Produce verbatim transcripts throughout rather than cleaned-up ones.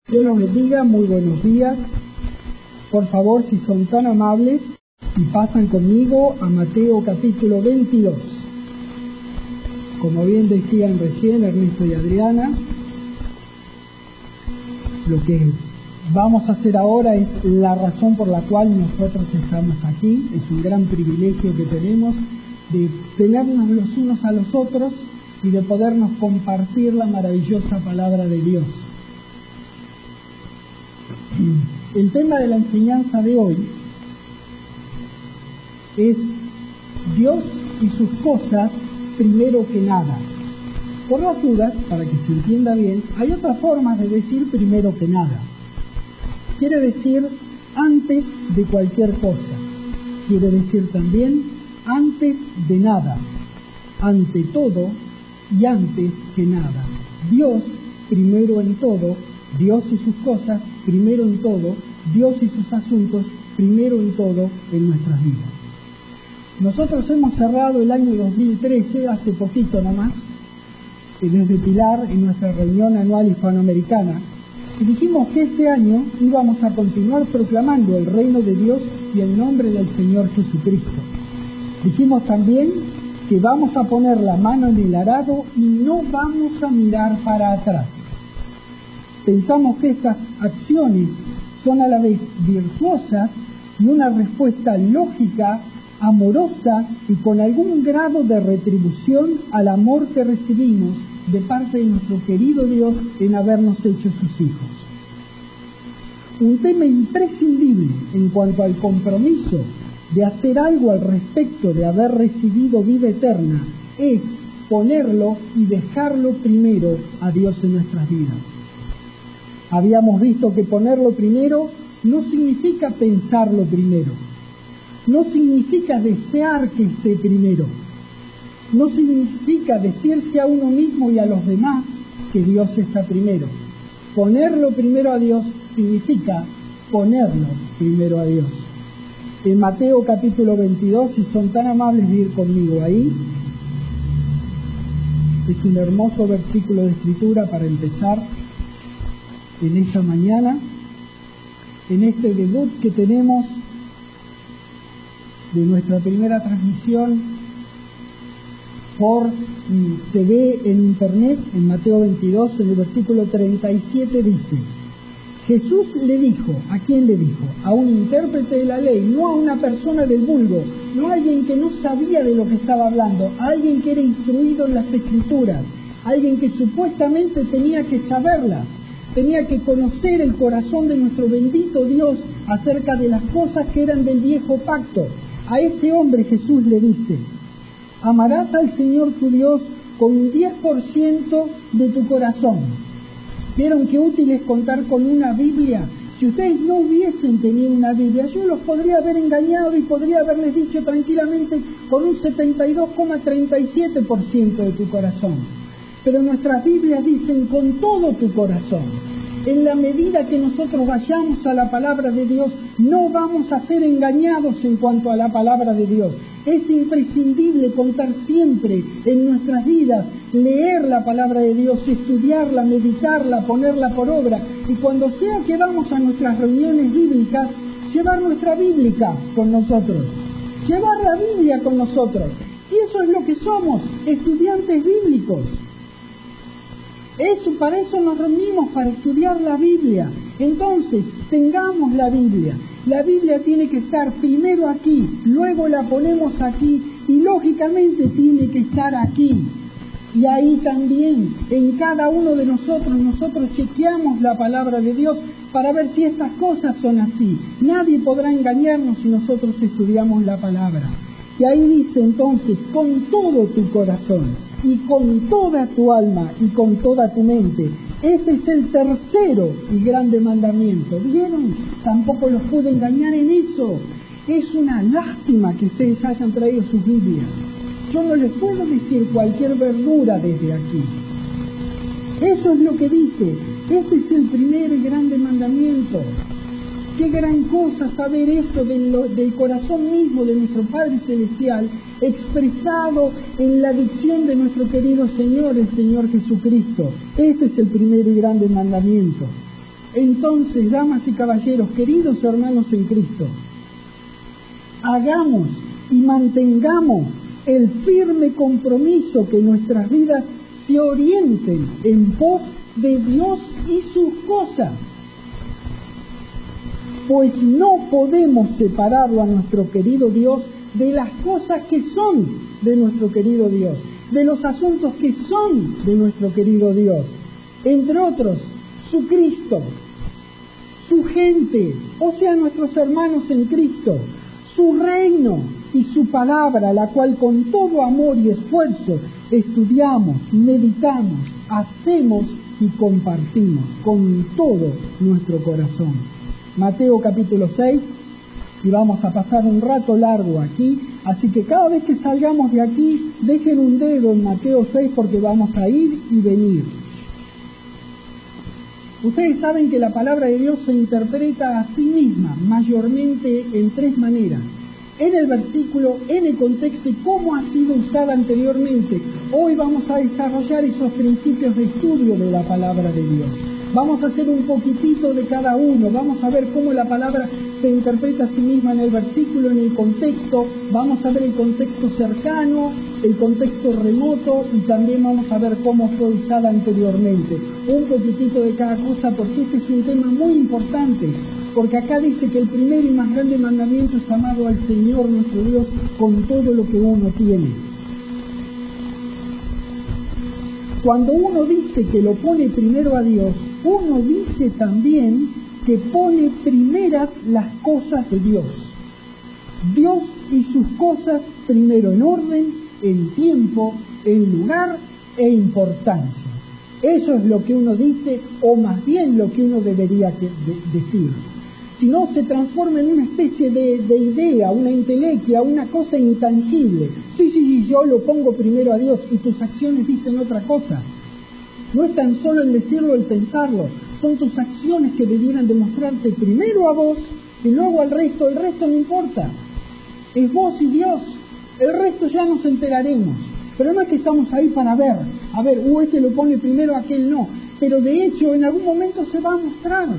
Dios los bendiga, muy buenos días. Por favor, si son tan amables y pasan conmigo a Mateo capítulo veintidós. Como bien decían recién Ernesto y Adriana, lo que vamos a hacer ahora es la razón por la cual nosotros estamos aquí. Es un gran privilegio que tenemos de tenernos los unos a los otros y de podernos compartir la maravillosa palabra de Dios. El tema de la enseñanza de hoy es Dios y sus cosas primero que nada. Por las dudas, para que se entienda bien, hay otras formas de decir primero que nada. Quiere decir antes de cualquier cosa. Quiere decir también antes de nada, ante todo y antes que nada. Dios primero en todo, Dios y sus cosas primero en todo, Dios y sus asuntos primero en todo en nuestras vidas. Nosotros hemos cerrado el año dos mil trece, hace poquito nomás, desde Pilar, en nuestra reunión anual hispanoamericana, y dijimos que este año íbamos a continuar proclamando el reino de Dios y el nombre del Señor Jesucristo. Dijimos también que vamos a poner la mano en el arado y no vamos a mirar para atrás. Pensamos que estas acciones son a la vez virtuosas y una respuesta lógica, amorosa y con algún grado de retribución al amor que recibimos de parte de nuestro querido Dios en habernos hecho sus hijos. Un tema imprescindible en cuanto al compromiso de hacer algo al respecto de haber recibido vida eterna es ponerlo y dejarlo primero a Dios en nuestras vidas. Habíamos visto que ponerlo primero no significa pensarlo primero, no significa desear que esté primero, no significa decirse a uno mismo y a los demás que Dios está primero. Ponerlo primero a Dios significa ponerlo primero a Dios. En Mateo capítulo veintidós, si son tan amables de ir conmigo ahí, es un hermoso versículo de escritura para empezar en esta mañana, en este debut que tenemos de nuestra primera transmisión por T V en internet. En Mateo veintidós, en el versículo treinta y siete dice: Jesús le dijo, ¿a quién le dijo? A un intérprete de la ley, no a una persona del vulgo, no a alguien que no sabía de lo que estaba hablando, a alguien que era instruido en las Escrituras, alguien que supuestamente tenía que saberlas, tenía que conocer el corazón de nuestro bendito Dios acerca de las cosas que eran del viejo pacto. A este hombre Jesús le dice: amarás al Señor tu Dios con un diez por ciento de tu corazón. ¿Vieron qué útil es contar con una Biblia? Si ustedes no hubiesen tenido una Biblia, yo los podría haber engañado y podría haberles dicho tranquilamente con un setenta y dos coma treinta y siete por ciento de tu corazón. Pero nuestras Biblias dicen con todo tu corazón. En la medida que nosotros vayamos a la palabra de Dios, no vamos a ser engañados en cuanto a la palabra de Dios. Es imprescindible contar siempre en nuestras vidas, leer la palabra de Dios, estudiarla, meditarla, ponerla por obra. Y cuando sea que vamos a nuestras reuniones bíblicas, llevar nuestra bíblica con nosotros. Llevar la Biblia con nosotros. Y eso es lo que somos, estudiantes bíblicos. Eso, para eso nos reunimos, para estudiar la Biblia. Entonces, tengamos la Biblia. La Biblia tiene que estar primero aquí, luego la ponemos aquí y lógicamente tiene que estar aquí. Y ahí también, en cada uno de nosotros, nosotros chequeamos la palabra de Dios para ver si estas cosas son así. Nadie podrá engañarnos si nosotros estudiamos la palabra. Y ahí dice entonces, con todo tu corazón, y con toda tu alma, y con toda tu mente. Ese es el tercero y grande mandamiento. ¿Vieron? Tampoco los pude engañar en eso. Es una lástima que ustedes hayan traído sus Biblias. Yo no les puedo decir cualquier verdura desde aquí. Eso es lo que dice. Ese es el primer y grande mandamiento. Qué gran cosa saber esto del, del corazón mismo de nuestro Padre Celestial, expresado en la dicción de nuestro querido Señor, el Señor Jesucristo. Este es el primer y grande mandamiento. Entonces, damas y caballeros, queridos hermanos en Cristo, hagamos y mantengamos el firme compromiso que nuestras vidas se orienten en pos de Dios y sus cosas, pues no podemos separarlo a nuestro querido Dios de las cosas que son de nuestro querido Dios, de los asuntos que son de nuestro querido Dios, entre otros, su Cristo, su gente, o sea, nuestros hermanos en Cristo, su reino y su palabra, la cual con todo amor y esfuerzo estudiamos, meditamos, hacemos y compartimos con todo nuestro corazón. Mateo capítulo seis, y vamos a pasar un rato largo aquí, así que cada vez que salgamos de aquí, dejen un dedo en Mateo seis porque vamos a ir y venir. Ustedes saben que la palabra de Dios se interpreta a sí misma, mayormente en tres maneras. En el versículo, en el contexto y cómo ha sido usada anteriormente. Hoy vamos a desarrollar esos principios de estudio de la palabra de Dios. Vamos a hacer un poquitito de cada uno, vamos a ver cómo la palabra se interpreta a sí misma en el versículo, en el contexto, vamos a ver el contexto cercano, el contexto remoto y también vamos a ver cómo fue usada anteriormente. Un poquitito de cada cosa porque este es un tema muy importante, porque acá dice que el primer y más grande mandamiento es amar al Señor nuestro Dios con todo lo que uno tiene. Cuando uno dice que lo pone primero a Dios, uno dice también que pone primeras las cosas de Dios. Dios y sus cosas primero en orden, en tiempo, en lugar e importancia. Eso es lo que uno dice, o más bien lo que uno debería de, de, decir. Si no, se transforma en una especie de, de idea, una entelequia, una cosa intangible. Sí, sí, sí, yo lo pongo primero a Dios y tus acciones dicen otra cosa. No es tan solo el decirlo, el pensarlo. Son tus acciones que debieran demostrarte primero a vos y luego al resto. El resto no importa. Es vos y Dios. El resto ya nos enteraremos. Pero no es que estamos ahí para ver. A ver, uh, este lo pone primero, aquel no. Pero de hecho en algún momento se va a mostrar.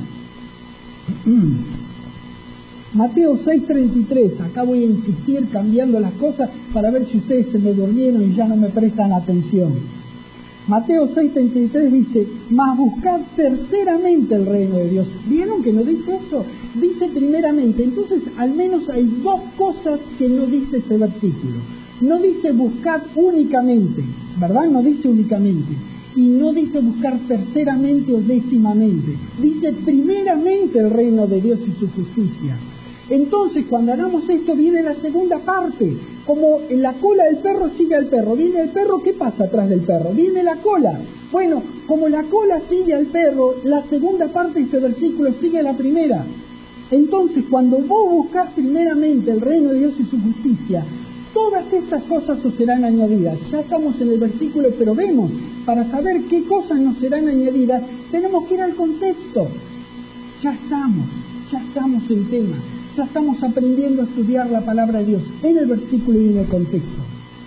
Mateo seis treinta y tres, acá voy a insistir cambiando las cosas para ver si ustedes se me durmieron y ya no me prestan atención. Mateo seis treinta y tres dice, mas buscad terceramente el reino de Dios. ¿Vieron que no dice eso? Dice primeramente. Entonces al menos hay dos cosas que no dice ese versículo. No dice buscad únicamente, ¿verdad? No dice únicamente. Y no dice buscar terceramente o décimamente. Dice primeramente el reino de Dios y su justicia. Entonces, cuando hagamos esto, viene la segunda parte. Como en la cola del perro sigue al perro. Viene el perro, ¿qué pasa atrás del perro? Viene la cola. Bueno, como la cola sigue al perro, la segunda parte de este versículo sigue a la primera. Entonces, cuando vos buscás primeramente el reino de Dios y su justicia, todas estas cosas os serán añadidas. Ya estamos en el versículo, pero vemos, para saber qué cosas nos serán añadidas, tenemos que ir al contexto. Ya estamos, ya estamos en tema, ya estamos aprendiendo a estudiar la palabra de Dios en el versículo y en el contexto.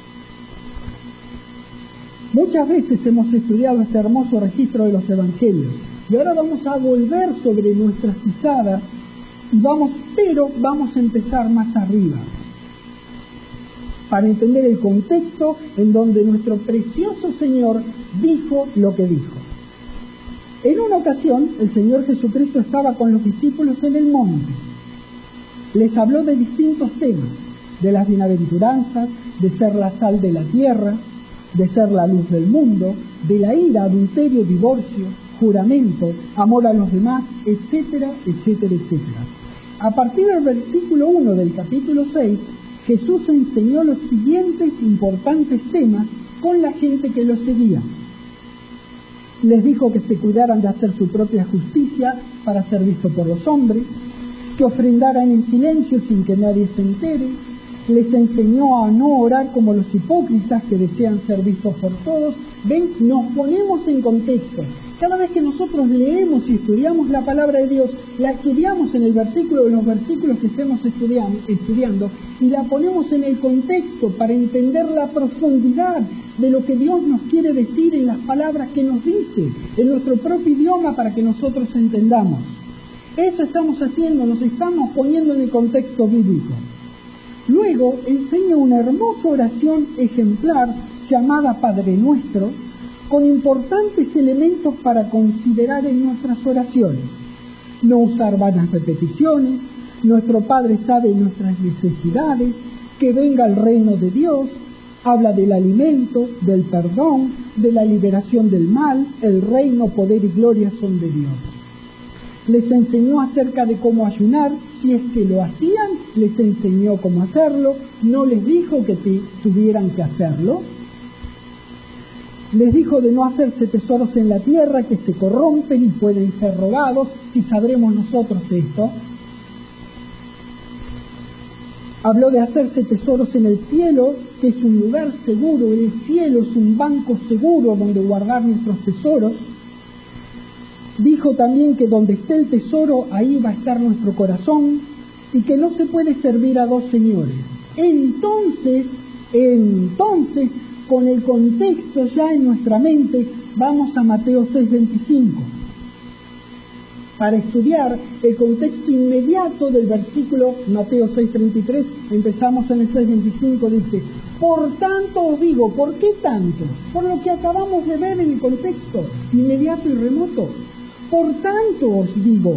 Muchas veces hemos estudiado este hermoso registro de los evangelios y ahora vamos a volver sobre nuestras pisadas y vamos, pero vamos a empezar más arriba, para entender el contexto en donde nuestro precioso Señor dijo lo que dijo. En una ocasión, el Señor Jesucristo estaba con los discípulos en el monte. Les habló de distintos temas, de las bienaventuranzas, de ser la sal de la tierra, de ser la luz del mundo, de la ira, adulterio, divorcio, juramento, amor a los demás, etcétera, etcétera, etcétera. A partir del versículo uno del capítulo seis, Jesús enseñó los siguientes importantes temas con la gente que lo seguía. Les dijo que se cuidaran de hacer su propia justicia para ser visto por los hombres, que ofrendaran en silencio sin que nadie se entere, Les enseñó a no orar como los hipócritas que desean ser vistos por todos. Ven, nos ponemos en contexto. Cada vez que nosotros leemos y estudiamos la palabra de Dios, la estudiamos en el versículo de los versículos que estemos estudiando, estudiando y la ponemos en el contexto para entender la profundidad de lo que Dios nos quiere decir en las palabras que nos dice, en nuestro propio idioma, para que nosotros entendamos. Eso estamos haciendo, nos estamos poniendo en el contexto bíblico. Luego enseña una hermosa oración ejemplar llamada Padre Nuestro, con importantes elementos para considerar en nuestras oraciones. No usar vanas repeticiones, nuestro Padre sabe nuestras necesidades, que venga el reino de Dios, habla del alimento, del perdón, de la liberación del mal, el reino, poder y gloria son de Dios. Les enseñó acerca de cómo ayunar, si es que lo hacían, les enseñó cómo hacerlo, no les dijo que te, tuvieran que hacerlo. Les dijo de no hacerse tesoros en la tierra que se corrompen y pueden ser robados, si sabremos nosotros esto. Habló de hacerse tesoros en el cielo, que es un lugar seguro, el cielo es un banco seguro donde guardar nuestros tesoros. Dijo también que donde esté el tesoro, ahí va a estar nuestro corazón, y que no se puede servir a dos señores. Entonces, entonces, con el contexto ya en nuestra mente, vamos a Mateo seis veinticinco. Para estudiar el contexto inmediato del versículo Mateo seis treinta y tres, empezamos en el seis veinticinco, dice: por tanto os digo, ¿por qué tanto? Por lo que acabamos de ver en el contexto inmediato y remoto. Por tanto os digo,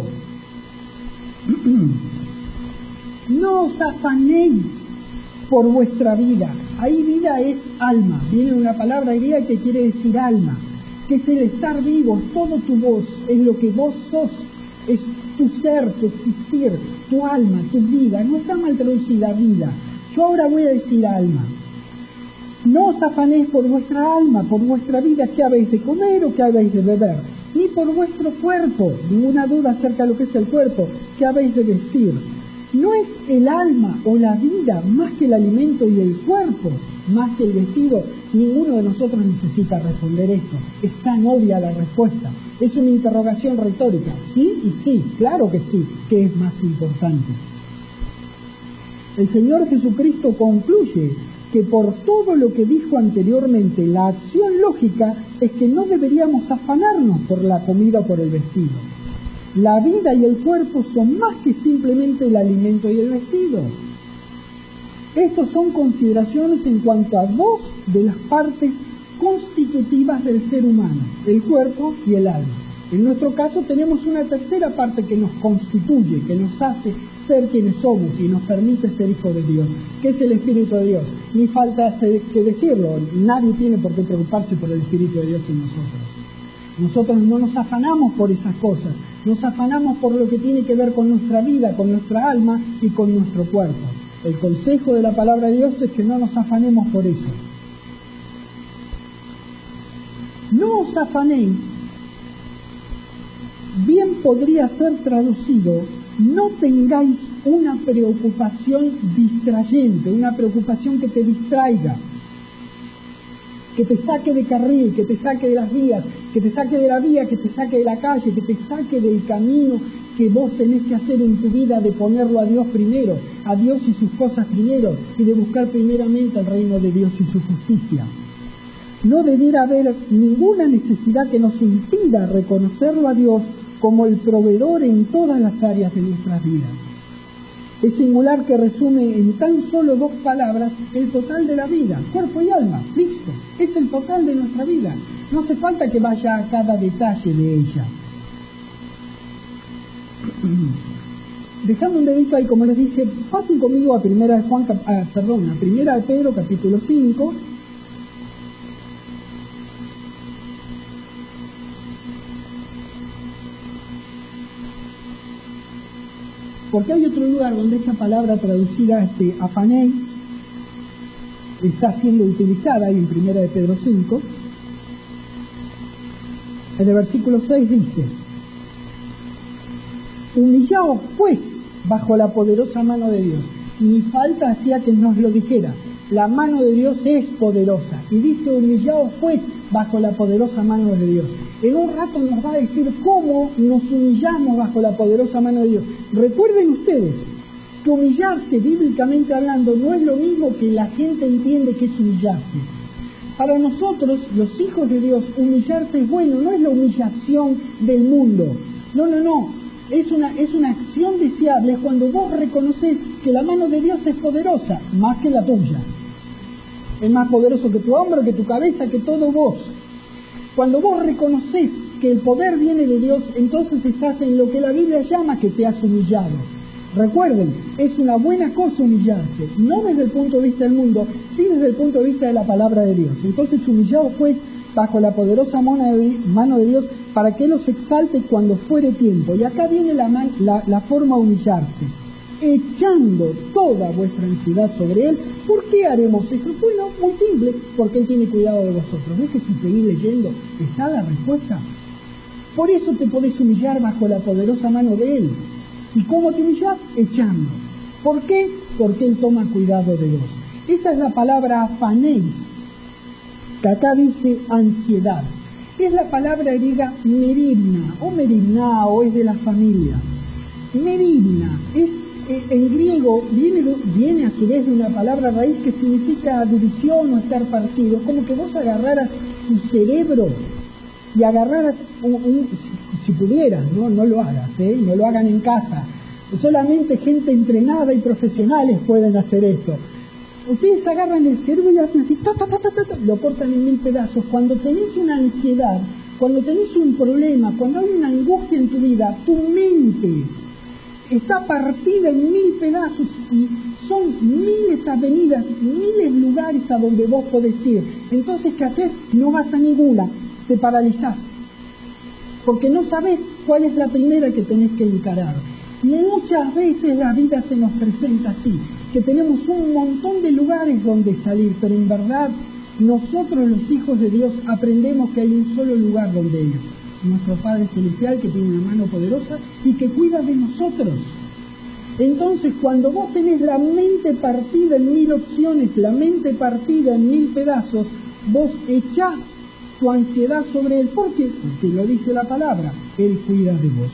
no os afanéis por vuestra vida. Ahí vida es alma, viene una palabra griega que quiere decir alma, que es el estar vivo, es todo tu voz, es lo que vos sos, es tu ser, tu existir, tu alma, tu vida. No está mal traducida vida, yo ahora voy a decir alma. No os afanéis por vuestra alma, por vuestra vida, qué habéis de comer o qué habéis de beber, ni por vuestro cuerpo, ninguna duda acerca de lo que es el cuerpo, qué habéis de vestir. ¿No es el alma o la vida más que el alimento y el cuerpo más que el vestido? Ninguno de nosotros necesita responder esto. Es tan obvia la respuesta. Es una interrogación retórica. Sí y sí, claro que sí. ¿Qué es más importante? El Señor Jesucristo concluye que por todo lo que dijo anteriormente, la acción lógica es que no deberíamos afanarnos por la comida o por el vestido. La vida y el cuerpo son más que simplemente el alimento y el vestido. Estas son consideraciones en cuanto a dos de las partes constitutivas del ser humano, el cuerpo y el alma. En nuestro caso tenemos una tercera parte que nos constituye, que nos hace ser quienes somos y nos permite ser hijos de Dios, que es el Espíritu de Dios. Ni falta que decirlo, nadie tiene por qué preocuparse por el Espíritu de Dios en nosotros. Nosotros no nos afanamos por esas cosas, nos afanamos por lo que tiene que ver con nuestra vida, con nuestra alma y con nuestro cuerpo. El consejo de la palabra de Dios es que no nos afanemos por eso. No os afanéis, bien podría ser traducido, no tengáis una preocupación distrayente, una preocupación que te distraiga, que te saque de carril, que te saque de las vías, que te saque de la vía, que te saque de la calle, que te saque del camino que vos tenés que hacer en tu vida, de ponerlo a Dios primero, a Dios y sus cosas primero, y de buscar primeramente el reino de Dios y su justicia. No debiera haber ninguna necesidad que nos impida reconocerlo a Dios como el proveedor en todas las áreas de nuestras vidas. Es singular que resume en tan solo dos palabras el total de la vida, cuerpo y alma, listo, es el total de nuestra vida. No hace falta que vaya a cada detalle de ella. Dejando un dedito ahí, como les dije, pasen conmigo a primera de Juan, ah, perdón, a primera de Pedro, capítulo cinco. Porque hay otro lugar donde esa palabra traducida, este, afanéis, está siendo utilizada, ahí en primera de Pedro cinco. En el versículo seis dice: humillaos pues bajo la poderosa mano de Dios. ni falta hacía que nos lo dijera. La mano de Dios es poderosa. Y dice, humillaos pues bajo la poderosa mano de Dios. En un rato nos va a decir cómo nos humillamos bajo la poderosa mano de Dios. Recuerden ustedes que humillarse, bíblicamente hablando, no es lo mismo que la gente entiende que es humillarse. Para nosotros, los hijos de Dios, humillarse es bueno, no es la humillación del mundo. No, no, no. Es una, es una acción deseable, es cuando vos reconoces que la mano de Dios es poderosa, más que la tuya. Es más poderoso que tu hombro, que tu cabeza, que todo vos. Cuando vos reconoces que el poder viene de Dios, entonces estás en lo que la Biblia llama que te has humillado. Recuerden, es una buena cosa humillarse, no desde el punto de vista del mundo, sino desde el punto de vista de la palabra de Dios. Entonces, humillaos pues bajo la poderosa mano de Dios, para que Él os exalte cuando fuere tiempo. Y acá viene la, man, la, la forma de humillarse, echando toda vuestra ansiedad sobre Él. ¿Por qué haremos eso? Bueno, muy simple, porque Él tiene cuidado de vosotros. ¿Ves que si seguís leyendo está la respuesta? Por eso te podés humillar bajo la poderosa mano de Él. ¿Y cómo te humillás? Echando. ¿Por qué? Porque Él toma cuidado de vos. Esa es la palabra afanéis, que acá dice ansiedad. Es la palabra griega merimna, o merimna, o es de la familia. Merimna, es, eh, en griego, viene, viene a su vez de una palabra raíz que significa división o estar partido. Como que vos agarraras tu cerebro y agarraras, un, un, si, si pudieras, ¿no? No lo hagas, ¿eh? No lo hagan en casa. Solamente gente entrenada y profesionales pueden hacer esto. Ustedes agarran el cerebro y hacen así, ta, ta, ta, ta, ta, lo cortan en mil pedazos. Cuando tenés una ansiedad, cuando tenés un problema, cuando hay una angustia en tu vida, tu mente está partida en mil pedazos y son miles avenidas, miles lugares a donde vos podés ir. Entonces, ¿qué haces? No vas a ninguna, te paralizás, porque no sabés cuál es la primera que tenés que encarar. Muchas veces la vida se nos presenta así, que tenemos un montón de lugares donde salir, pero en verdad nosotros los hijos de Dios aprendemos que hay un solo lugar donde ir, nuestro Padre Celestial, que tiene una mano poderosa y que cuida de nosotros. Entonces, cuando vos tenés la mente partida en mil opciones, la mente partida en mil pedazos, vos echás tu ansiedad sobre Él. ¿Por qué? Porque lo dice la palabra, Él cuida de vos.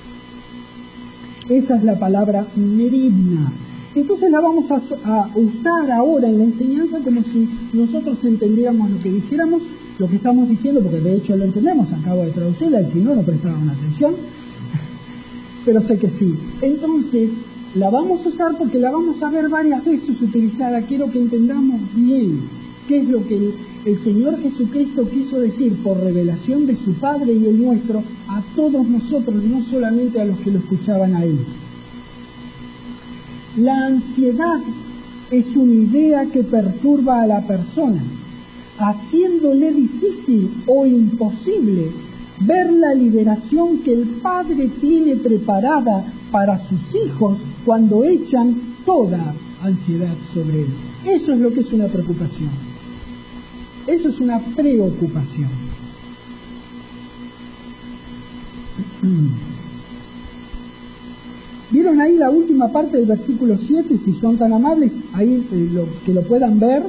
Esa es la palabra merimna. Entonces la vamos a, a usar ahora en la enseñanza como si nosotros entendiéramos lo que dijéramos, lo que estamos diciendo, porque de hecho lo entendemos, acabo de traducirla, y si no, no prestaban atención, pero sé que sí. Entonces, la vamos a usar porque la vamos a ver varias veces utilizada. Quiero que entendamos bien qué es lo que el, el Señor Jesucristo quiso decir por revelación de su Padre y el nuestro a todos nosotros, no solamente a los que lo escuchaban a Él. La ansiedad es una idea que perturba a la persona, haciéndole difícil o imposible ver la liberación que el Padre tiene preparada para sus hijos cuando echan toda ansiedad sobre Él. Eso es lo que es una preocupación. Eso es una preocupación. ¿Vieron ahí la última parte del versículo siete? Si son tan amables, ahí eh, lo, que lo puedan ver.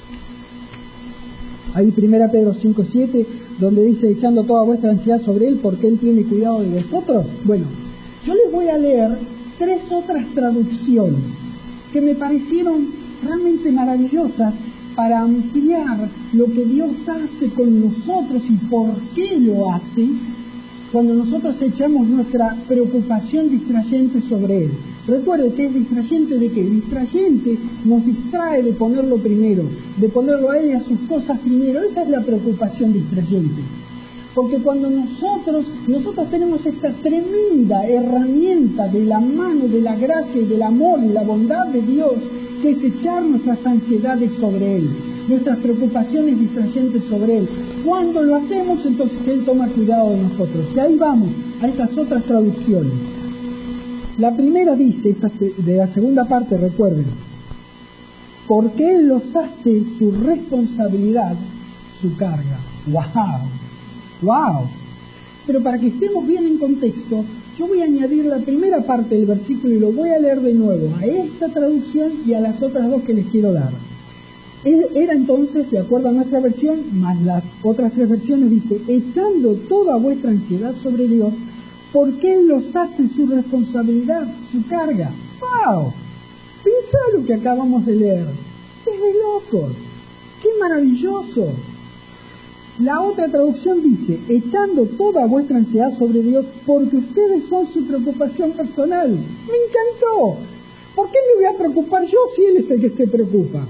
Ahí primera Pedro cinco siete, donde dice, echando toda vuestra ansiedad sobre Él, porque Él tiene cuidado de vosotros. Bueno, yo les voy a leer tres otras traducciones que me parecieron realmente maravillosas para ampliar lo que Dios hace con nosotros y por qué lo hace cuando nosotros echamos nuestra preocupación distrayente sobre Él. Recuerde que es distrayente de qué? Distrayente nos distrae de ponerlo primero, de ponerlo a Él y a sus cosas primero. Esa es la preocupación distrayente. Porque cuando nosotros, nosotros tenemos esta tremenda herramienta de la mano, de la gracia y del amor y la bondad de Dios, que es echar nuestras ansiedades sobre Él, nuestras preocupaciones distrayentes sobre Él. Cuando lo hacemos, entonces Él toma cuidado de nosotros. Y ahí vamos a esas otras traducciones. La primera dice, esta de la segunda parte, recuerden, porque Él los hace su responsabilidad, su carga. ¡Wow! ¡Wow! Pero para que estemos bien en contexto, Yo voy a añadir la primera parte del versículo y lo voy a leer de nuevo a esta traducción y a las otras dos que les quiero dar. Era entonces, de acuerdo a nuestra versión, más las otras tres versiones, dice, echando toda vuestra ansiedad sobre Dios, porque Él los hace su responsabilidad, su carga. ¡Wow! Pensá lo que acabamos de leer. Es de locos. ¡Qué maravilloso! La otra traducción dice, echando toda vuestra ansiedad sobre Dios, porque ustedes son su preocupación personal. ¡Me encantó! ¿Por qué me voy a preocupar yo si Él es el que se preocupa?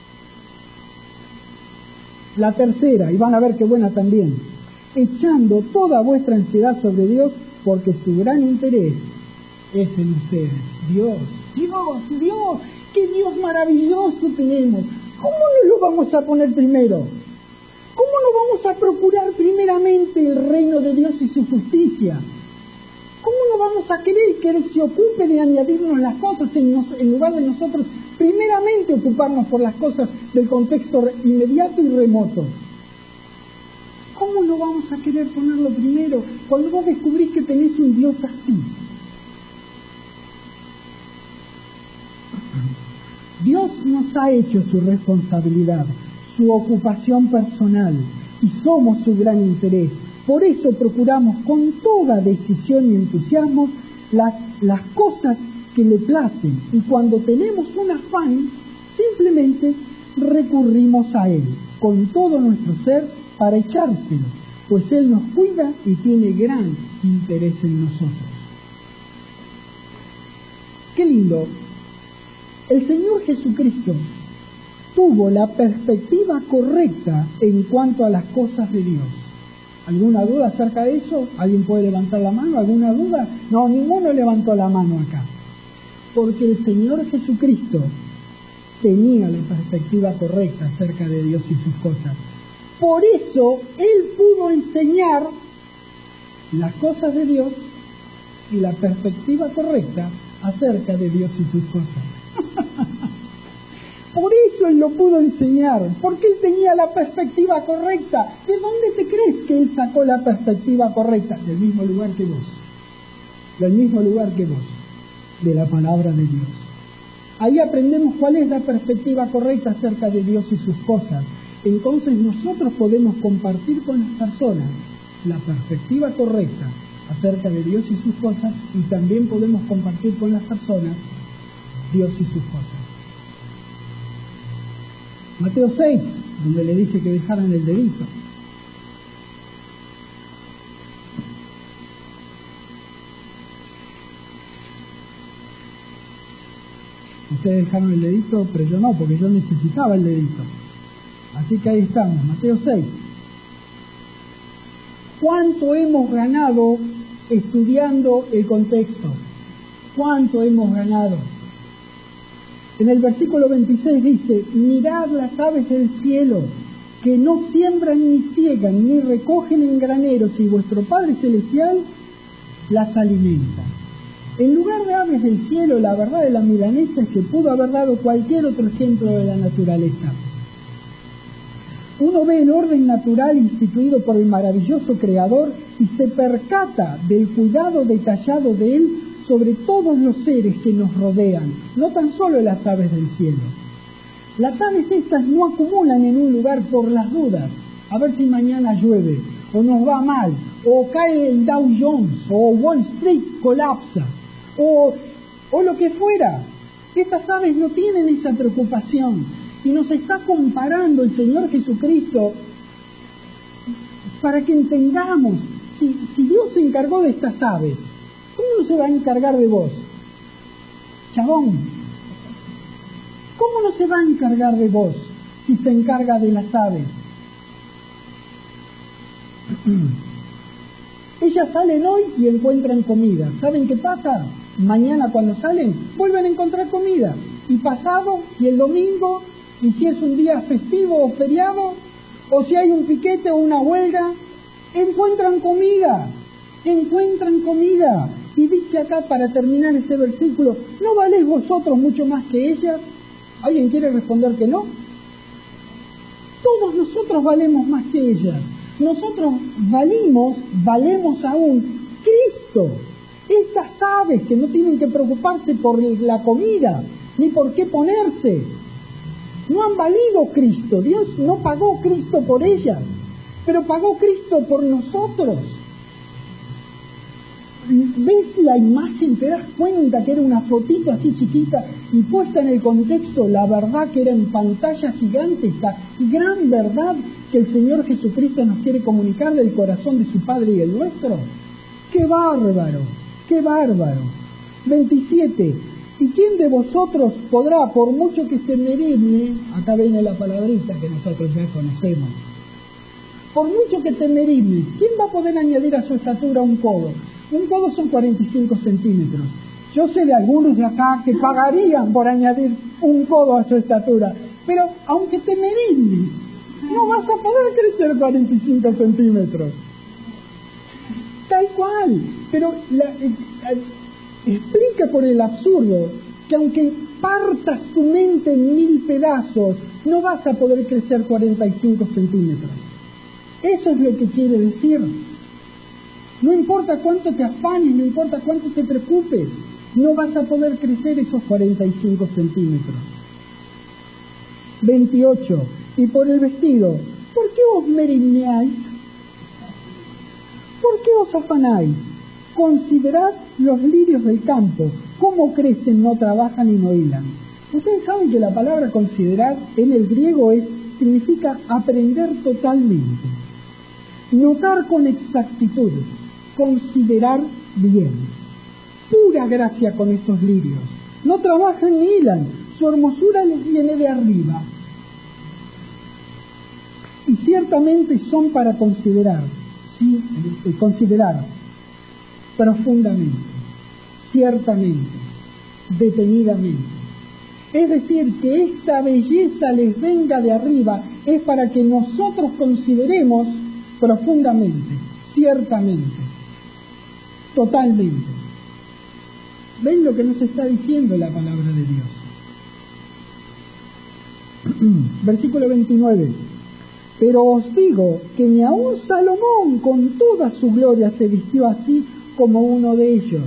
La tercera, y van a ver qué buena también, echando toda vuestra ansiedad sobre Dios, porque su gran interés es en ustedes. Dios, Dios, Dios, qué Dios maravilloso tenemos. ¿Cómo no lo vamos a poner primero? ¿Cómo no vamos a procurar primeramente el reino de Dios y su justicia? ¿Cómo no vamos a querer que Él se ocupe de añadirnos las cosas en, nos, en lugar de nosotros primeramente ocuparnos por las cosas del contexto inmediato y remoto? ¿Cómo no vamos a querer ponerlo primero cuando vos descubrís que tenés un Dios así? Dios nos ha hecho su responsabilidad, su ocupación personal, y somos su gran interés. Por eso procuramos con toda decisión y entusiasmo las, las cosas que le placen, y cuando tenemos un afán, simplemente recurrimos a Él con todo nuestro ser para echárselo, pues Él nos cuida y tiene gran interés en nosotros. ¡Qué lindo! El Señor Jesucristo tuvo la perspectiva correcta en cuanto a las cosas de Dios. ¿Alguna duda acerca de eso? ¿Alguien puede levantar la mano? ¿Alguna duda? No, ninguno levantó la mano acá. Porque el Señor Jesucristo tenía la perspectiva correcta acerca de Dios y sus cosas. Por eso Él pudo enseñar las cosas de Dios y la perspectiva correcta acerca de Dios y sus cosas. Por eso Él lo pudo enseñar, porque Él tenía la perspectiva correcta. ¿De dónde te crees que Él sacó la perspectiva correcta? Del mismo lugar que vos. Del mismo lugar que vos. De la palabra de Dios. Ahí aprendemos cuál es la perspectiva correcta acerca de Dios y sus cosas. Entonces nosotros podemos compartir con las personas la perspectiva correcta acerca de Dios y sus cosas, y también podemos compartir con las personas Dios y sus cosas. Mateo seis, donde le dije que dejaran el dedito. Ustedes dejaron el dedito, pero yo no, porque yo necesitaba el dedito. Así que ahí estamos, Mateo seis. ¿Cuánto hemos ganado estudiando el contexto? ¿Cuánto hemos ganado? En el versículo veintiséis dice, mirad las aves del cielo, que no siembran ni ciegan, ni recogen en graneros, y vuestro Padre Celestial las alimenta. En lugar de aves del cielo, la verdad de la milanesa es que pudo haber dado cualquier otro ejemplo de la naturaleza. Uno ve el orden natural instituido por el maravilloso Creador y se percata del cuidado detallado de Él sobre todos los seres que nos rodean, no tan solo las aves del cielo. Las aves estas no acumulan en un lugar por las dudas, a ver si mañana llueve, o nos va mal, o cae el Dow Jones, o Wall Street colapsa, o, o lo que fuera. Estas aves no tienen esa preocupación, y nos está comparando el Señor Jesucristo para que entendamos, si, si Dios se encargó de estas aves, ¿cómo no se va a encargar de vos? Chabón, ¿cómo no se va a encargar de vos si se encarga de las aves? Ellas salen hoy y encuentran comida. ¿Saben qué pasa? Mañana cuando salen, vuelven a encontrar comida. Y pasado, y el domingo, y si es un día festivo o feriado, o si hay un piquete o una huelga, encuentran comida. Encuentran comida. Y dice acá, para terminar este versículo, ¿no valéis vosotros mucho más que ellas? ¿Alguien quiere responder que no? Todos nosotros valemos más que ellas. Nosotros valimos, valemos aún. Cristo Estas aves que no tienen que preocuparse por la comida, ni por qué ponerse, no han valido Cristo. Dios no pagó Cristo por ellas, pero pagó Cristo por nosotros. ¿Ves la imagen? ¿Te das cuenta que era una fotito así chiquita y puesta en el contexto la verdad que era en pantalla gigante, esta gran verdad que el Señor Jesucristo nos quiere comunicar del corazón de su Padre y el nuestro? ¡Qué bárbaro! ¡Qué bárbaro! veintisiete. ¿Y quién de vosotros podrá, por mucho que se merime, acá viene la palabrita que nosotros ya conocemos, por mucho que te merime, ¿quién va a poder añadir a su estatura un codo? Un codo son cuarenta y cinco centímetros. Yo sé de algunos de acá que pagarían por añadir un codo a su estatura, pero aunque te merimes, no vas a poder crecer cuarenta y cinco centímetros. Tal cual, pero la, eh, eh, explica por el absurdo que aunque partas tu mente en mil pedazos, no vas a poder crecer cuarenta y cinco centímetros. Eso es lo que quiere decir. No importa cuánto te afanes, no importa cuánto te preocupes, no vas a poder crecer esos cuarenta y cinco centímetros. veintiocho. Y por el vestido, ¿por qué os merimeáis? ¿Por qué os afanáis? Considerad los lirios del campo, cómo crecen, no trabajan y no hilan. Ustedes saben que la palabra considerar en el griego es, significa aprender totalmente, notar con exactitud, considerar bien. Pura gracia con estos lirios. No trabajan ni hilan, su hermosura les viene de arriba. Y ciertamente son para considerar, sí, considerar profundamente, ciertamente, detenidamente. Es decir, que esta belleza les venga de arriba es para que nosotros consideremos profundamente, ciertamente, totalmente. ¿Ven lo que nos está diciendo la palabra de Dios? Versículo veintinueve. Pero os digo que ni aun Salomón con toda su gloria se vistió así como uno de ellos.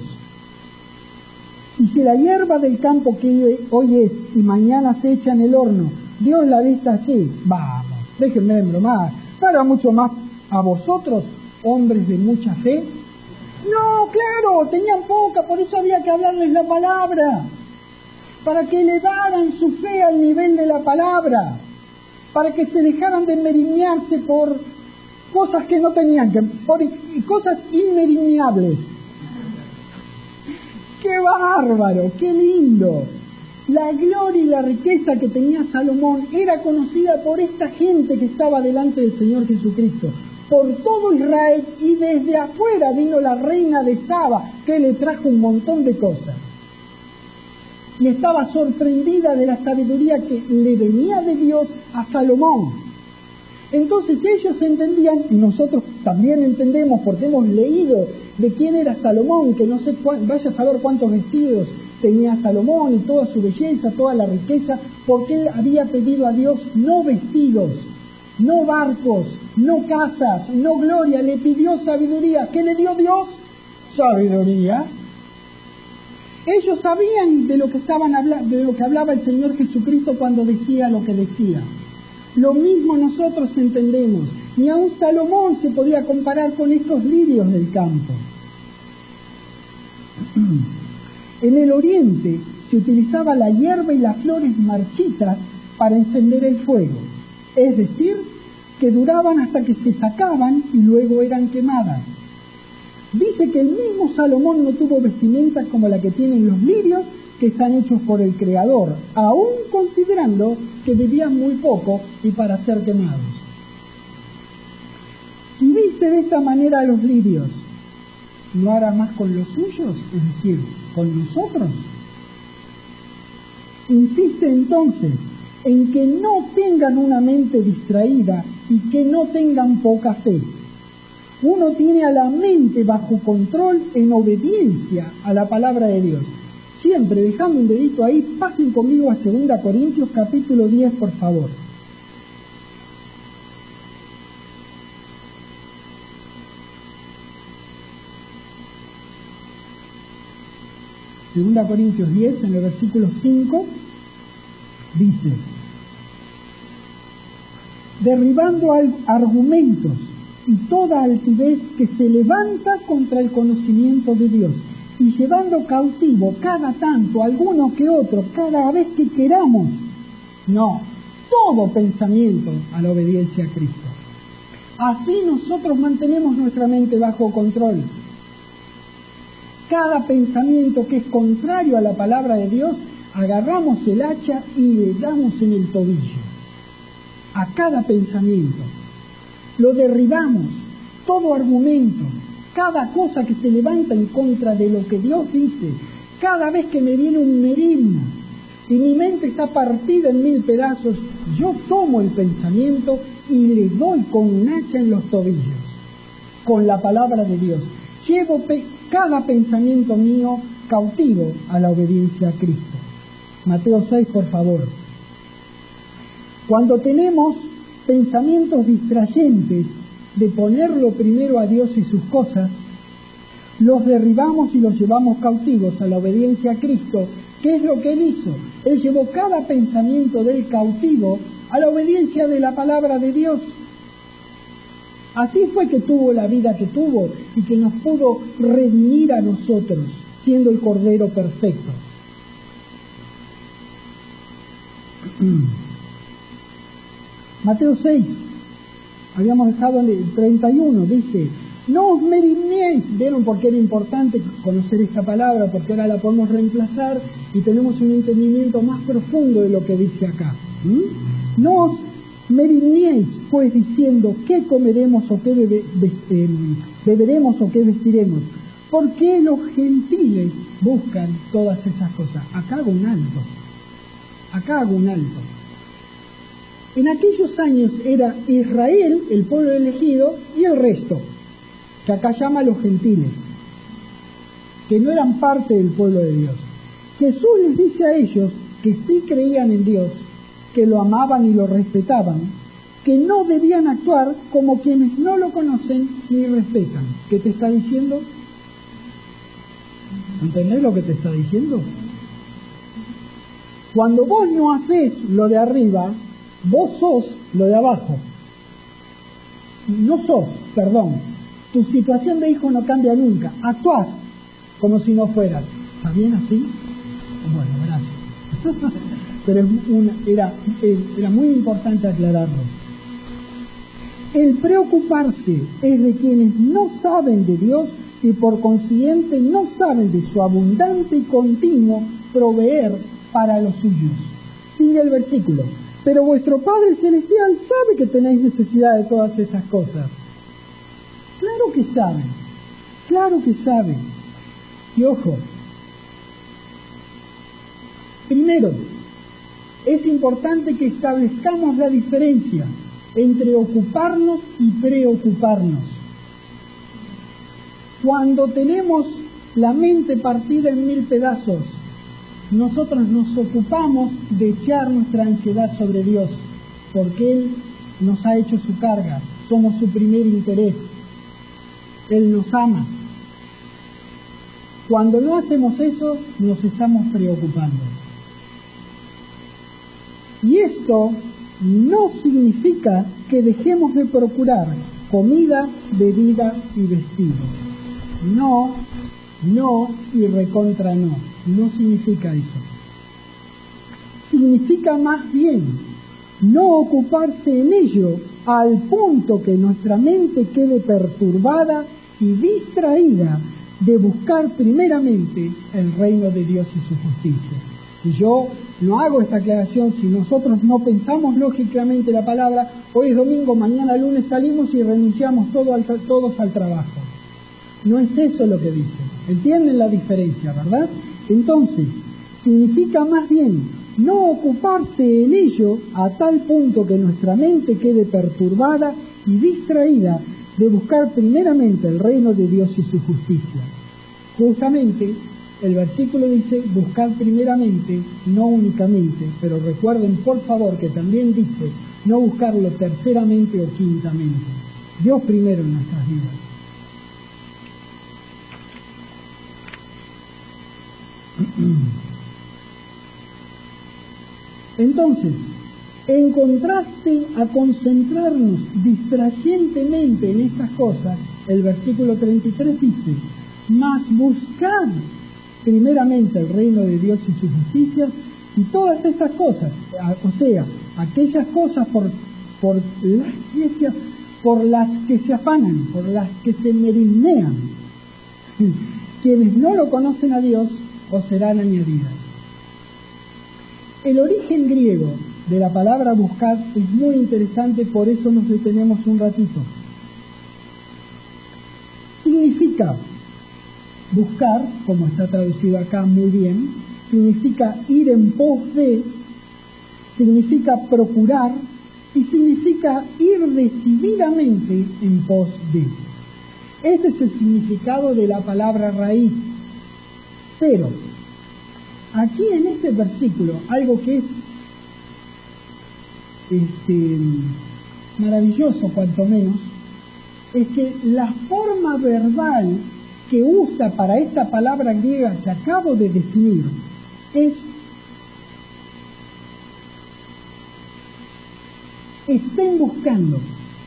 Y si la hierba del campo que hoy es y mañana se echa en el horno, Dios la vista así, vamos, déjenme de bromar, para mucho más a vosotros, hombres de mucha fe. No, claro, tenían poca, por eso había que hablarles la palabra, para que elevaran su fe al nivel de la palabra, para que se dejaran de merimearse por cosas que no tenían que, por cosas inmerimiables. ¡Qué bárbaro! ¡Qué lindo! La gloria y la riqueza que tenía Salomón era conocida por esta gente que estaba delante del Señor Jesucristo, por todo Israel, y desde afuera vino la reina de Saba, que le trajo un montón de cosas. Y estaba sorprendida de la sabiduría que le venía de Dios a Salomón. Entonces ellos entendían, y nosotros también entendemos porque hemos leído de quién era Salomón, que no sé, cuál, vaya a saber cuántos vestidos tenía Salomón y toda su belleza, toda la riqueza, porque él había pedido a Dios no vestidos, no barcos, no casas, no gloria, le pidió sabiduría. ¿Qué le dio Dios? Sabiduría. Ellos sabían de lo que estaban hablando, de lo que hablaba el Señor Jesucristo cuando decía lo que decía. Lo mismo nosotros entendemos. Ni aun Salomón se podía comparar con estos lirios del campo. En el oriente se utilizaba la hierba y las flores marchitas para encender el fuego, es decir, que duraban hasta que se sacaban y luego eran quemadas. Dice que el mismo Salomón no tuvo vestimenta como la que tienen los lirios que están hechos por el Creador, aún considerando que vivían muy poco y para ser quemados. Si viste de esta manera a los lirios, ¿no hará más con los suyos? Es decir, con nosotros. Insiste entonces en que no tengan una mente distraída y que no tengan poca fe. Uno tiene a la mente bajo control en obediencia a la palabra de Dios. Siempre dejando un dedito ahí, pasen conmigo a segunda Corintios capítulo diez, por favor. segunda Corintios diez, en el versículo cinco, dice: derribando argumentos y toda altivez que se levanta contra el conocimiento de Dios, y llevando cautivo cada tanto, alguno que otro, cada vez que queramos, no, todo pensamiento a la obediencia a Cristo. Así nosotros mantenemos nuestra mente bajo control. Cada pensamiento que es contrario a la palabra de Dios, agarramos el hacha y le damos en el tobillo. A cada pensamiento. Lo derribamos, todo argumento, cada cosa que se levanta en contra de lo que Dios dice. Cada vez que me viene un merismo y mi mente está partida en mil pedazos, yo tomo el pensamiento y le doy con un hacha en los tobillos, con la palabra de Dios. Llevo pe- cada pensamiento mío cautivo a la obediencia a Cristo. Mateo seis, por favor. Cuando tenemos pensamientos distrayentes de ponerlo primero a Dios y sus cosas, los derribamos y los llevamos cautivos a la obediencia a Cristo. ¿Qué es lo que Él hizo? Él llevó cada pensamiento del cautivo a la obediencia de la palabra de Dios. Así fue que tuvo la vida que tuvo y que nos pudo redimir a nosotros, siendo el Cordero perfecto. Mateo seis, habíamos dejado en el treinta y uno, dice: no os merimiéis. ¿Vieron por qué era importante conocer esta palabra? Porque ahora la podemos reemplazar y tenemos un entendimiento más profundo de lo que dice acá. ¿Mm? No os merimiéis, pues, diciendo qué comeremos o qué bebe, be, eh, beberemos o qué vestiremos. Porque los gentiles buscan todas esas cosas. Acá hago un alto. Acá hago un alto. En aquellos años era Israel, el pueblo elegido, y el resto, que acá llama a los gentiles, que no eran parte del pueblo de Dios. Jesús les dice a ellos que sí creían en Dios, que lo amaban y lo respetaban, que no debían actuar como quienes no lo conocen ni respetan. ¿Qué te está diciendo? ¿Entendés lo que te está diciendo? Cuando vos no haces lo de arriba, vos sos lo de abajo. No sos, perdón. Tu situación de hijo no cambia nunca. Actuás como si no fueras. ¿Está bien así? Bueno, gracias. Pero es una, era, era muy importante aclararlo. El preocuparse es de quienes no saben de Dios y por consiguiente no saben de su abundante y continuo proveer para los suyos. Sigue el versículo. Pero vuestro Padre Celestial sabe que tenéis necesidad de todas esas cosas. Claro que sabe, claro que sabe. Y ojo, primero, es importante que establezcamos la diferencia entre ocuparnos y preocuparnos. Cuando tenemos la mente partida en mil pedazos, nosotros nos ocupamos de echar nuestra ansiedad sobre Dios, porque Él nos ha hecho su carga, somos su primer interés, Él nos ama. Cuando no hacemos eso, nos estamos preocupando. Y esto no significa que dejemos de procurar comida, bebida y vestido. No, no y recontra no. No significa eso. Significa más bien no ocuparse en ello al punto que nuestra mente quede perturbada y distraída de buscar primeramente el reino de Dios y su justicia. Y yo no hago esta aclaración si nosotros no pensamos lógicamente la palabra: hoy es domingo, mañana lunes salimos y renunciamos todo al, todos al trabajo. No es eso lo que dice. ¿Entienden la diferencia, verdad? Entonces, significa más bien no ocuparse en ello a tal punto que nuestra mente quede perturbada y distraída de buscar primeramente el reino de Dios y su justicia. Justamente, el versículo dice: buscar primeramente, no únicamente, pero recuerden por favor que también dice no buscarlo terceramente o quintamente. Dios primero en nuestras vidas. Entonces, en contraste a concentrarnos distrayentemente en estas cosas, el versículo treinta y tres dice: mas buscad primeramente el reino de Dios y su justicia, y todas estas cosas, o sea, aquellas cosas por, por las que se, por las que se afanan, por las que se merisnean, quienes no lo conocen a Dios, os serán añadidas. El origen griego de la palabra buscar es muy interesante, por eso nos detenemos un ratito. Significa buscar, como está traducido acá muy bien, significa ir en pos de, significa procurar y significa ir decididamente en pos de. Ese es el significado de la palabra raíz. Pero aquí en este versículo, algo que es este, maravilloso cuanto menos, es que la forma verbal que usa para esta palabra griega que acabo de definir es estén buscando.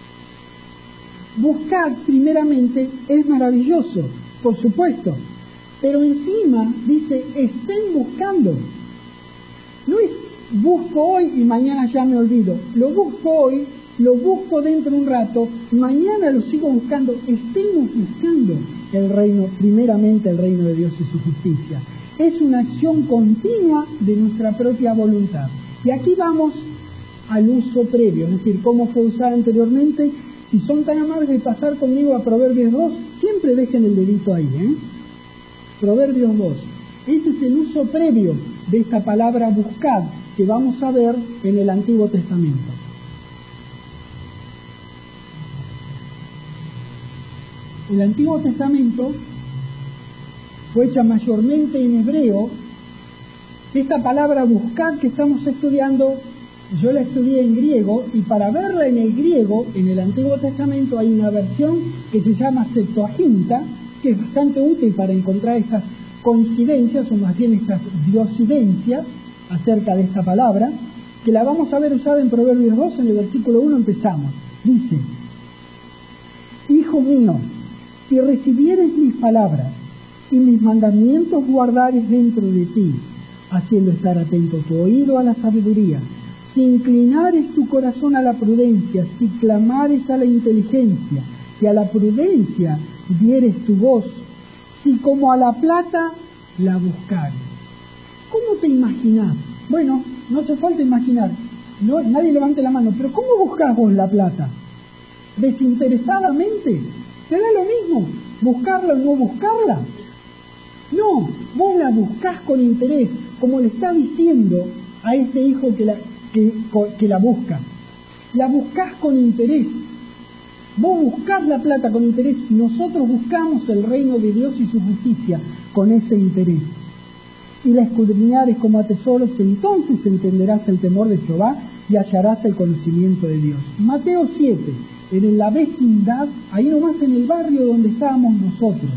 Buscar primeramente es maravilloso, por supuesto, pero encima dice estén buscando. No es busco hoy y mañana ya me olvido, lo busco hoy, lo busco dentro de un rato, mañana lo sigo buscando. Estemos buscando el reino, primeramente el reino de Dios y su justicia. Es una acción continua de nuestra propia voluntad. Y aquí vamos al uso previo, es decir, cómo fue usada anteriormente. Si son tan amables de pasar conmigo a Proverbios dos, siempre dejen el dedito ahí, ¿eh? Proverbios dos. Ese es el uso previo de esta palabra buscar que vamos a ver en el Antiguo Testamento. El Antiguo Testamento fue hecha mayormente en hebreo. Esta palabra buscar que estamos estudiando, yo la estudié en griego, y para verla en el griego, en el Antiguo Testamento, hay una versión que se llama Septuaginta, que es bastante útil para encontrar estas coincidencias, o más bien estas diosidencias acerca de esta palabra, que la vamos a ver usada en Proverbios dos, en el versículo uno empezamos. Dice: Hijo mío, si recibieres mis palabras y mis mandamientos guardares dentro de ti, haciendo estar atento tu oído a la sabiduría, si inclinares tu corazón a la prudencia, si clamares a la inteligencia, si a la prudencia dieres tu voz, si como a la plata la buscares. ¿Cómo te imaginás? Bueno, no hace falta imaginar, no, nadie levante la mano, pero ¿cómo buscás vos la plata? ¿Desinteresadamente? ¿Te da lo mismo buscarla o no buscarla? No, vos la buscás con interés, como le está diciendo a este hijo que la, que, que la busca. La buscás con interés. Vos buscás la plata con interés, nosotros buscamos el reino de Dios y su justicia con ese interés. Y la escudriñares como a tesoros, entonces entenderás el temor de Jehová y hallarás el conocimiento de Dios. Mateo siete, en la vecindad, ahí nomás en el barrio donde estábamos nosotros.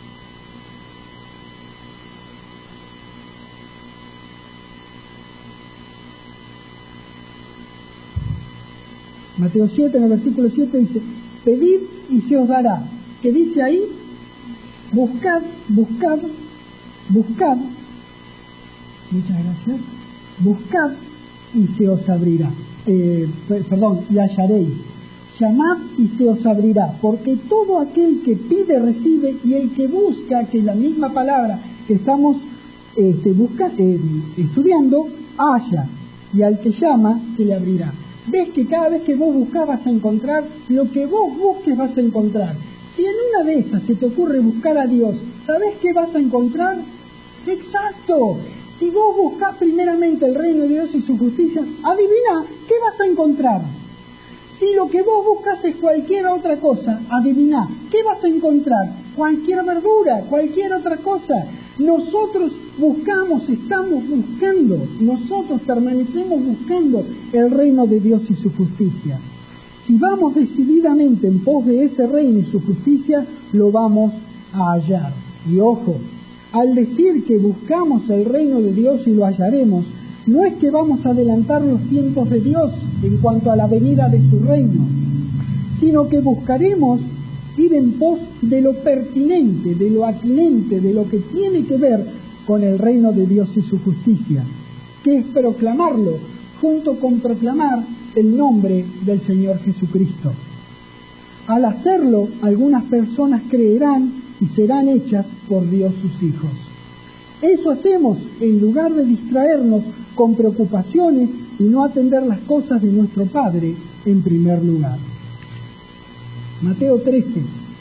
Mateo siete, en el versículo siete dice: pedid y se os dará. ¿Qué dice ahí? Buscad, buscad, buscad. Muchas gracias. Buscad y se os abrirá. Eh, perdón, y hallaréis. Llamad y se os abrirá, porque todo aquel que pide recibe, y el que busca, que es la misma palabra que estamos este, busca, eh, estudiando, halla, y al que llama se le abrirá. Ves que cada vez que vos buscas vas a encontrar, lo que vos busques vas a encontrar. Si en una de esas se te ocurre buscar a Dios, ¿sabés qué vas a encontrar? ¡Exacto! Si vos buscás primeramente el reino de Dios y su justicia, adivina, ¿qué vas a encontrar? Si lo que vos buscas es cualquier otra cosa, adivina, ¿qué vas a encontrar? Cualquier verdura, cualquier otra cosa. Nosotros buscamos, estamos buscando, nosotros permanecemos buscando el reino de Dios y su justicia. Si vamos decididamente en pos de ese reino y su justicia, lo vamos a hallar. Y ojo, Al decir que buscamos el reino de Dios y lo hallaremos, no es que vamos a adelantar los tiempos de Dios en cuanto a la venida de su reino, sino que buscaremos ir en pos de lo pertinente, de lo atinente, de lo que tiene que ver con el reino de Dios y su justicia, que es proclamarlo, junto con proclamar el nombre del Señor Jesucristo. Al hacerlo, algunas personas creerán y serán hechas por Dios sus hijos. Eso hacemos en lugar de distraernos con preocupaciones y no atender las cosas de nuestro Padre en primer lugar. Mateo trece.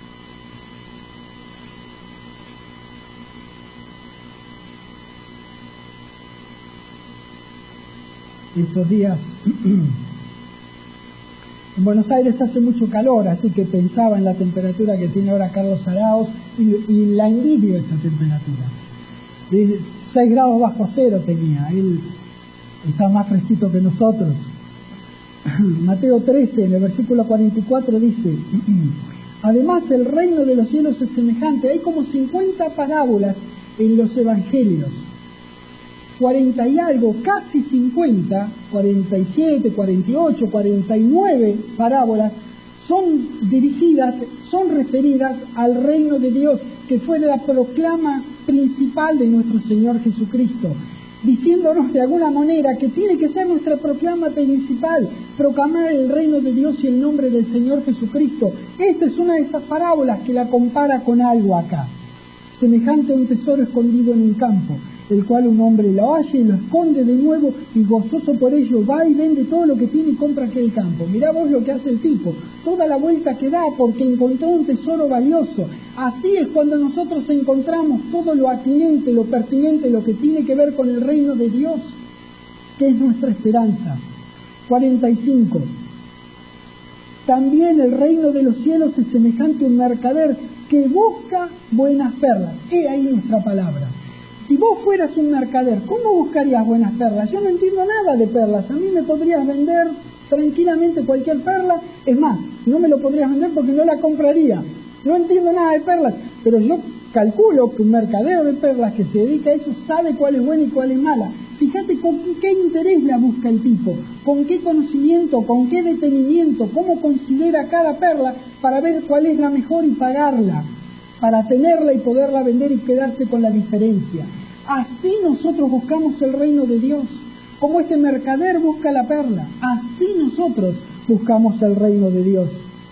Estos días en Buenos Aires hace mucho calor, así que pensaba en la temperatura que tiene ahora Carlos Arauz y, y la envidio esa temperatura. De seis grados bajo cero tenía, él está más fresquito que nosotros. Mateo trece, en el versículo cuarenta y cuatro dice: además el reino de los cielos es semejante. Hay como cincuenta parábolas en los evangelios, cuarenta y algo, casi cincuenta, cuarenta y siete, cuarenta y ocho, cuarenta y nueve parábolas son dirigidas, son referidas al reino de Dios, que fue la proclama principal de nuestro Señor Jesucristo, diciéndonos de alguna manera que tiene que ser nuestra proclama principal, proclamar el reino de Dios y el nombre del Señor Jesucristo. Esta es una de esas parábolas que la compara con algo acá, semejante a un tesoro escondido en un campo, el cual un hombre lo halla y lo esconde de nuevo, y gozoso por ello va y vende todo lo que tiene y compra aquel campo. Mirá vos lo que hace el tipo, toda la vuelta que da porque encontró un tesoro valioso. Así es cuando nosotros encontramos todo lo atinente, lo pertinente, lo que tiene que ver con el reino de Dios, que es nuestra esperanza. cuarenta y cinco. También el reino de los cielos es semejante a un mercader que busca buenas perlas. He ahí nuestra palabra. Si vos fueras un mercader, ¿cómo buscarías buenas perlas? Yo no entiendo nada de perlas. A mí me podrías vender tranquilamente cualquier perla. Es más, no me lo podrías vender porque no la compraría. No entiendo nada de perlas, pero yo calculo que un mercader de perlas que se dedica a eso sabe cuál es buena y cuál es mala. Fíjate con qué interés la busca el tipo, con qué conocimiento, con qué detenimiento, cómo considera cada perla para ver cuál es la mejor y pagarla, para tenerla y poderla vender y quedarse con la diferencia. Así nosotros buscamos el reino de Dios, como este mercader busca la perla, así nosotros buscamos el reino de Dios.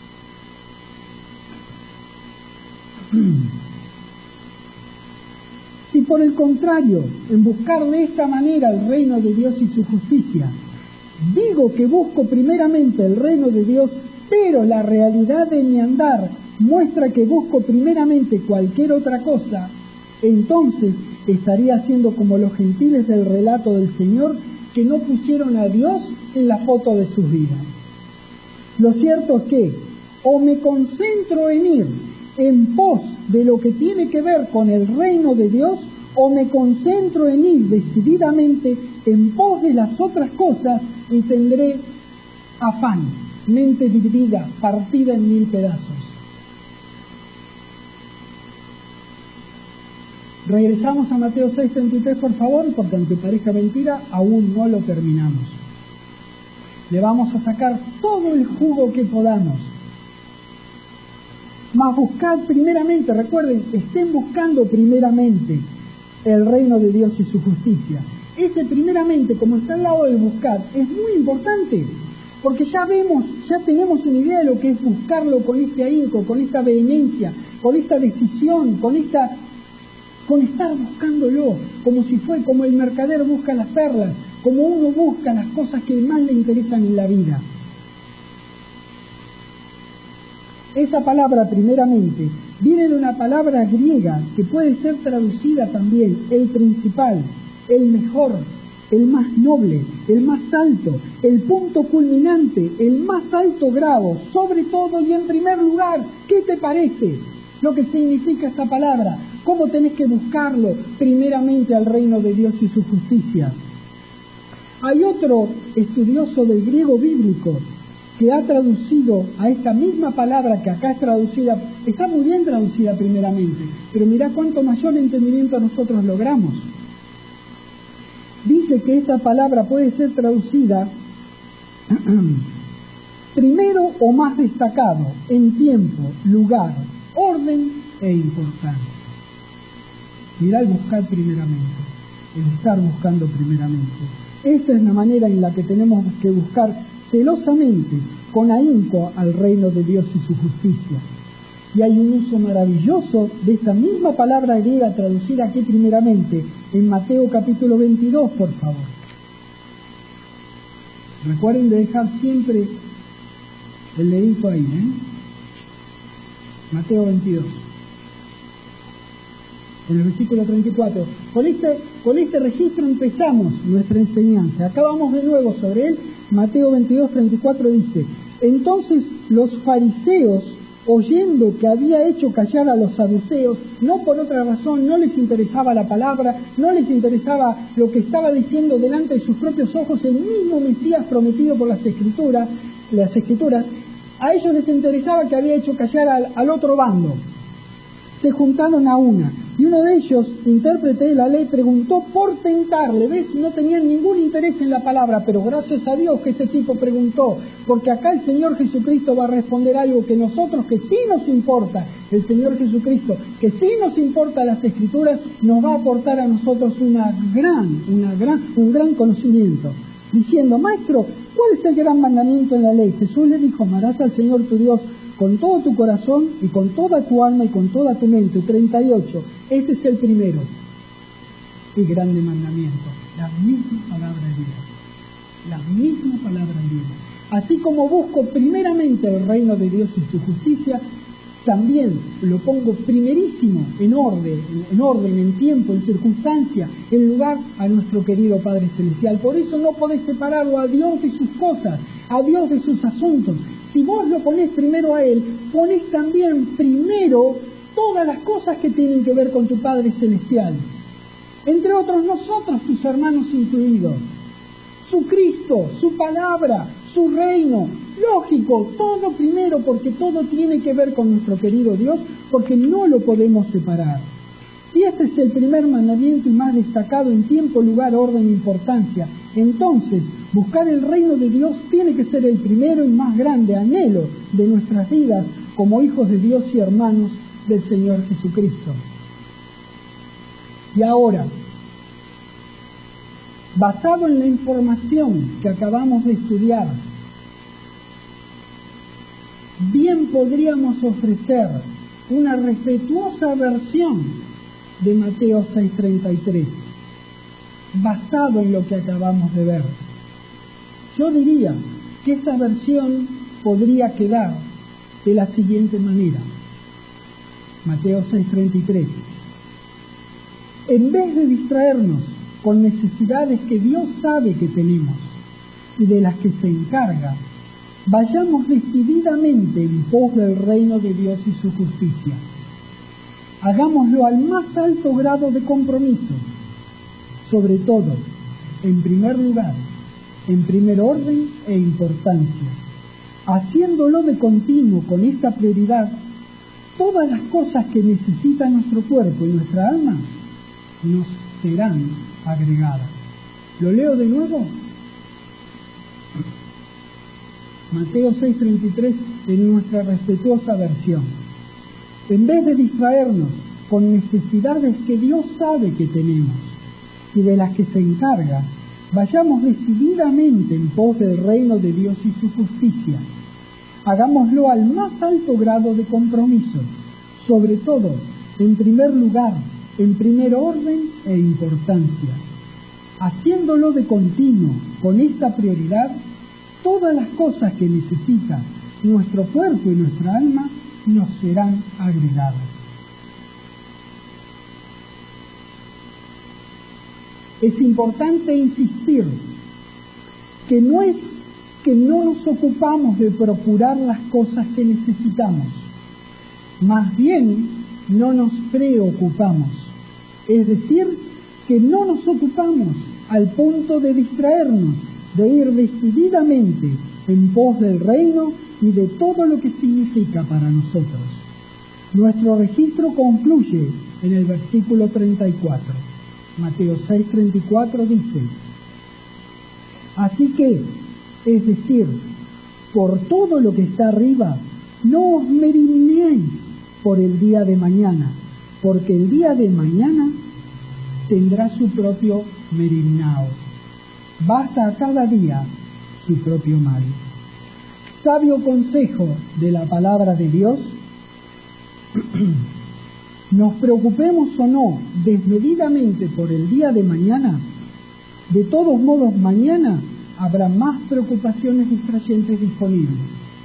Si por el contrario, en buscar de esta manera el reino de Dios y su justicia, digo que busco primeramente el reino de Dios, pero la realidad de mi andar muestra que busco primeramente cualquier otra cosa, entonces estaría haciendo como los gentiles del relato del Señor, que no pusieron a Dios en la foto de sus vidas. Lo cierto es que o me concentro en ir en pos de lo que tiene que ver con el reino de Dios, o me concentro en ir decididamente en pos de las otras cosas y tendré afán, mente dividida, partida en mil pedazos. Regresamos a Mateo seis treinta y tres, por favor, porque aunque parezca mentira, aún no lo terminamos. Le vamos a sacar todo el jugo que podamos. Mas buscad primeramente, recuerden, estén buscando primeramente el reino de Dios y su justicia. Ese primeramente, como está al lado del buscar, es muy importante, porque ya vemos, ya tenemos una idea de lo que es buscarlo con este ahínco, con esta vehemencia, con esta decisión, con esta, con estar buscándolo, como si fue como el mercader busca las perlas, como uno busca las cosas que más le interesan en la vida. Esa palabra primeramente viene de una palabra griega que puede ser traducida también el principal, el mejor, el más noble, el más alto, el punto culminante, el más alto grado, sobre todo y en primer lugar. ¿Qué te parece lo que significa esta palabra? ¿Cómo tenés que buscarlo? Primeramente al reino de Dios y su justicia. Hay otro estudioso del griego bíblico que ha traducido a esta misma palabra que acá es traducida, está muy bien traducida primeramente, pero mirá cuánto mayor entendimiento nosotros logramos. Dice que esta palabra puede ser traducida primero o más destacado, en tiempo, lugar, orden e importancia. Mirá el buscar primeramente, el estar buscando primeramente. Esta es la manera en la que tenemos que buscar celosamente, con ahínco, al reino de Dios y su justicia. Y hay un uso maravilloso de esta misma palabra griega traducida aquí primeramente en Mateo capítulo veintidós, por favor. Recuerden de dejar siempre el dedito ahí, ¿eh? Mateo veintidós. En el versículo treinta y cuatro. Con este, con este registro empezamos nuestra enseñanza. Acá vamos de nuevo sobre él. Mateo veintidós, treinta y cuatro dice: entonces los fariseos, oyendo que había hecho callar a los saduceos, no por otra razón, no les interesaba la palabra, no les interesaba lo que estaba diciendo delante de sus propios ojos el mismo Mesías prometido por las escrituras, las escrituras, a ellos les interesaba que había hecho callar al, al otro bando. Se juntaron a una, y uno de ellos, intérprete de la ley, preguntó por tentarle. ¿Ves? No tenían ningún interés en la palabra, pero gracias a Dios que ese tipo preguntó, porque acá el Señor Jesucristo va a responder algo que nosotros, que sí nos importa, el Señor Jesucristo, que sí nos importa las Escrituras, nos va a aportar a nosotros una gran, una gran, un gran conocimiento. Diciendo: maestro, ¿cuál es el gran mandamiento en la ley? Jesús le dijo: amarás al Señor tu Dios con todo tu corazón y con toda tu alma y con toda tu mente. treinta y ocho. Este es el primero y grande mandamiento. La misma palabra de Dios. La misma palabra de Dios. Así como busco primeramente el reino de Dios y su justicia, también lo pongo primerísimo en orden, en orden, en tiempo, en circunstancia, en lugar a nuestro querido Padre Celestial. Por eso no podés separarlo a Dios de sus cosas, a Dios de sus asuntos. Si vos lo ponés primero a Él, ponés también primero todas las cosas que tienen que ver con tu Padre Celestial. Entre otros nosotros, tus hermanos incluidos. Su Cristo, su palabra, su reino. Lógico, todo primero, porque todo tiene que ver con nuestro querido Dios, porque no lo podemos separar. Si este es el primer mandamiento y más destacado en tiempo, lugar, orden e importancia, entonces buscar el reino de Dios tiene que ser el primero y más grande anhelo de nuestras vidas como hijos de Dios y hermanos del Señor Jesucristo. Y ahora, basado en la información que acabamos de estudiar, bien podríamos ofrecer una respetuosa versión de Mateo seis treinta y tres, basado en lo que acabamos de ver. Yo diría que esta versión podría quedar de la siguiente manera. Mateo seis treinta y tres. En vez de distraernos con necesidades que Dios sabe que tenemos y de las que se encarga, vayamos decididamente en pos del reino de Dios y su justicia. Hagámoslo al más alto grado de compromiso, sobre todo, en primer lugar, en primer orden e importancia. Haciéndolo de continuo con esta prioridad, todas las cosas que necesita nuestro cuerpo y nuestra alma nos serán agregadas. ¿Lo leo de nuevo? Mateo seis treinta y tres en nuestra respetuosa versión. En vez de distraernos con necesidades que Dios sabe que tenemos y de las que se encarga, vayamos decididamente en pos del reino de Dios y su justicia. Hagámoslo al más alto grado de compromiso, sobre todo, en primer lugar, en primer orden e importancia. Haciéndolo de continuo con esta prioridad, todas las cosas que necesita nuestro cuerpo y nuestra alma nos serán agregadas. Es importante insistir que no es que no nos ocupamos de procurar las cosas que necesitamos, más bien no nos preocupamos, es decir, que no nos ocupamos al punto de distraernos, de ir decididamente en pos del reino y de todo lo que significa para nosotros. Nuestro registro concluye en el versículo treinta y cuatro. Mateo seis, treinta y cuatro dice: así que, es decir, por todo lo que está arriba, no os merinéis por el día de mañana, porque el día de mañana tendrá su propio merignao. Basta a cada día su propio mal. Sabio consejo de la palabra de Dios. Nos preocupemos o no desmedidamente por el día de mañana, de todos modos mañana habrá más preocupaciones distrayentes disponibles.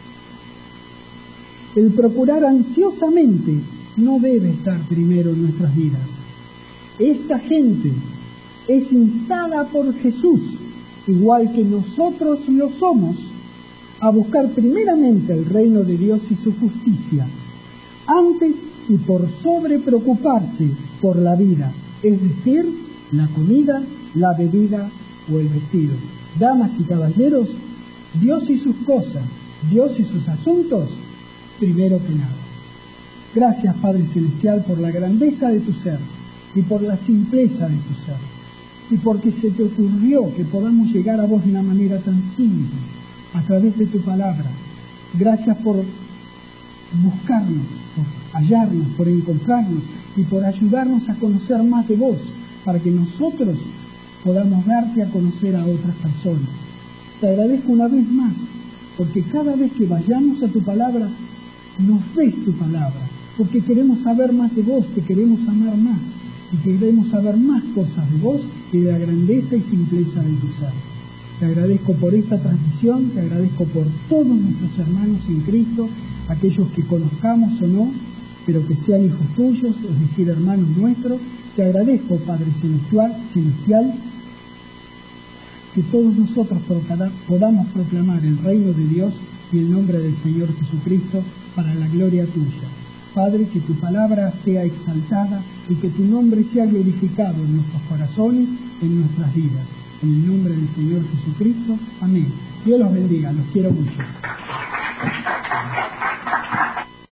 El procurar ansiosamente no debe estar primero en nuestras vidas. Esta gente es instada por Jesús, igual que nosotros lo somos, a buscar primeramente el reino de Dios y su justicia, antes y por sobre preocuparse por la vida, es decir, la comida, la bebida o el vestido. Damas y caballeros, Dios y sus cosas, Dios y sus asuntos, primero que nada. Gracias, Padre Celestial, por la grandeza de tu ser y por la simpleza de tu ser, y porque se te ocurrió que podamos llegar a vos de una manera tan simple, a través de tu palabra. Gracias por buscarnos, por hallarnos, por encontrarnos y por ayudarnos a conocer más de vos, para que nosotros podamos darte a conocer a otras personas. Te agradezco una vez más, porque cada vez que vayamos a tu palabra, nos des tu palabra, porque queremos saber más de vos, te queremos amar más, y queremos saber más cosas de vos y de la grandeza y simpleza de tu ser. Te agradezco por esta transmisión, te agradezco por todos nuestros hermanos en Cristo, aquellos que conozcamos o no, pero que sean hijos tuyos, es decir, hermanos nuestros. Te agradezco, Padre Celestial, celestial que todos nosotros podamos proclamar el reino de Dios y el nombre del Señor Jesucristo para la gloria tuya. Padre, que tu palabra sea exaltada y que tu nombre sea glorificado en nuestros corazones, en nuestras vidas. En el nombre del Señor Jesucristo. Amén. Dios los bendiga. Los quiero mucho.